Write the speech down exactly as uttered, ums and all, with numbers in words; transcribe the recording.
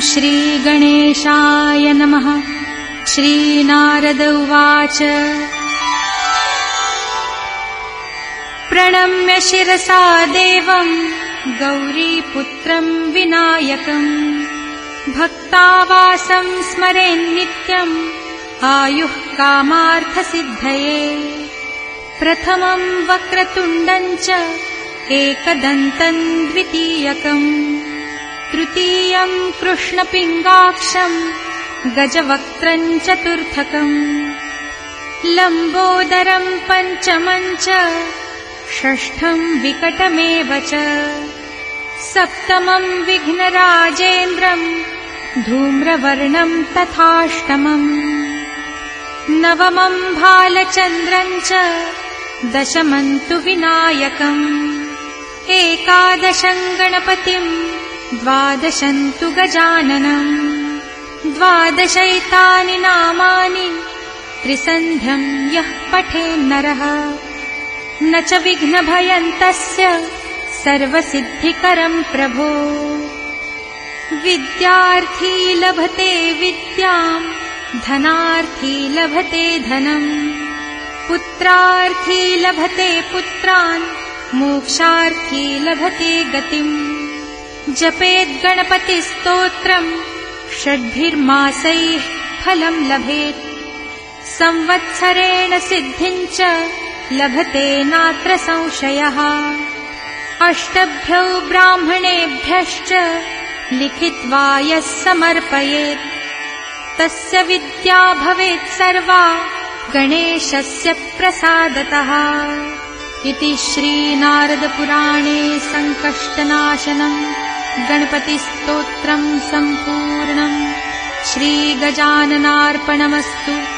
श्रीगणेशाय नमः। श्रीनारद उवाच प्रणम्य शिरसा देवं गौरीपुत्रं विनायकं भक्तावासं स्मरेन्नित्यम् आयुः कामार्थसिद्धये। प्रथमं वक्रतुण्डं च एकदन्तं द्वितीयकं तृतीयं कृष्णपिङ्गाक्षं गजवक्त्रं चतुर्थकं लम्बोदरं पञ्चमं च षष्ठं विकटमेव च सप्तमं विघ्नराजेन्द्रं धूम्रवर्णं तथाष्टमम् नवमं भालचन्द्रं च दशमं तु विनायकम् एकादशं गणपतिं द्वादशं तु गजाननम् द्वादशैतानि नामानि त्रिसन्ध्यं यः पठेन्नरः न च विघ्नभयं तस्य सर्वसिद्धिकरं प्रभो। विद्यार्थी लभते विद्यां धनार्थी लभते धनम् पुत्रार्थी लभते पुत्रान् मोक्षार्थी लभते गतिम्। जपेद् गणपतिस्तोत्रम् षड्भिर्मासैः फलं लभेत् संवत्सरेण सिद्धिं च लभते नात्र संशयः। अष्टभ्यौ ब्राह्मणेभ्यश्च लिखित्वा यः समर्पयेत् तस्य विद्या भवेत् सर्वा गणेशस्य प्रसादतः। इति श्रीनारदपुराणे संकष्टनाशनं गणपतिस्तोत्रं सम्पूर्णम्। श्रीगजाननार्पणमस्तु।